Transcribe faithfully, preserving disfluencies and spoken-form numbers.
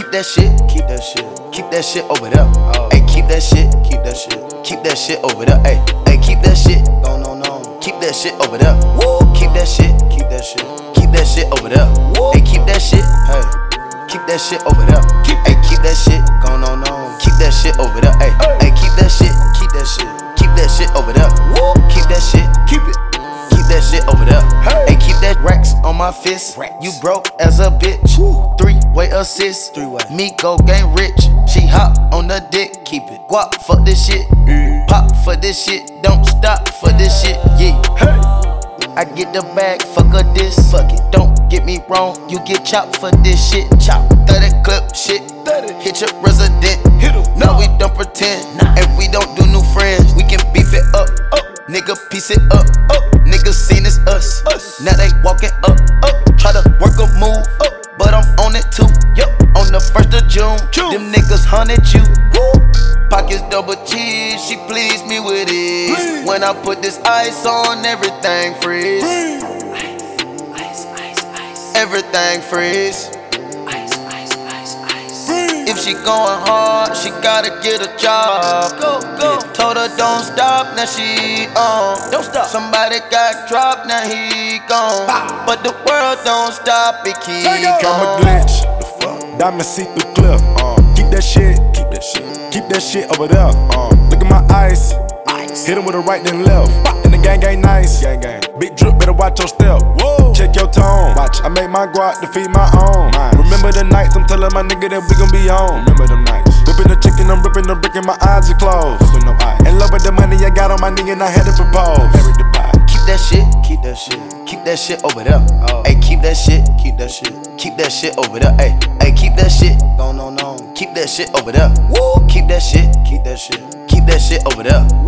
keep that shit, keep that shit, keep that shit over there. Hey, keep that shit, keep that shit, keep that shit over there. Hey, hey, keep that shit, no, no, no, keep that shit over there. Keep that shit, keep that shit, keep that shit over there. Hey, keep that shit, hey, keep that shit over there. Hey, keep that shit, go no, no, keep that shit over there. Hey, hey, keep that shit, keep that shit, keep that shit over there. Keep that shit, keep it. That shit over there. Hey, keep that racks on my fist. You broke as a bitch. Three-way assist. Three-way. Me go game rich. She hop on the dick. Keep it. Guap for this shit. Pop for this shit. Don't stop for this shit. Yeah. Hey. I get the bag. Fuck a diss. Fuck it. Don't get me wrong. You get chopped for this shit. Chop. thirty clip shit. Hit your resident. Hit em. No, we don't pretend. Nah. And we don't do new friends. We can beef it up. Up. Nigga, piece it up. Up. Niggas seen it's us. us. Now they walking up, up. Try to work a move, up. But I'm on it too. Yup. On the first of June, June. Them niggas hunted you. Woo. Pockets double cheese. She pleased me with it. Please. When I put this ice on, everything freeze. Ice, ice, ice, ice. Everything freeze. Ice, ice, ice, ice. If she going hard, she gotta get a job. Go, go. Told her don't stop, now she on. Don't stop. Somebody got dropped, now he gone. Bah. But the world don't stop, it keep going. Come a glitch, the fuck. Diamond see through cliff. Uh. Keep that shit, keep that shit, keep that shit over there. Uh. Look at my ice. Ice. Hit him with a right then left. Bah. And the gang ain't nice. Gang gang. Big drip, better watch your step. Whoa. Check your tone. Watch. I make my guap to feed my own. Nice. Remember the nights I'm telling my nigga that we gon' be on. Remember them nights. Whipping the chicken, I'm ripping the brick and my eyes are closed. No eyes. In love with the money I got on my knee and I had to propose. Keep that shit, keep that shit, keep that shit over there. Oh. Hey, keep that shit, keep that shit, keep that shit over there. Hey, hey, keep that shit, no, no, no, keep that shit over there. Woo. Keep that shit, keep that shit, keep that shit over there.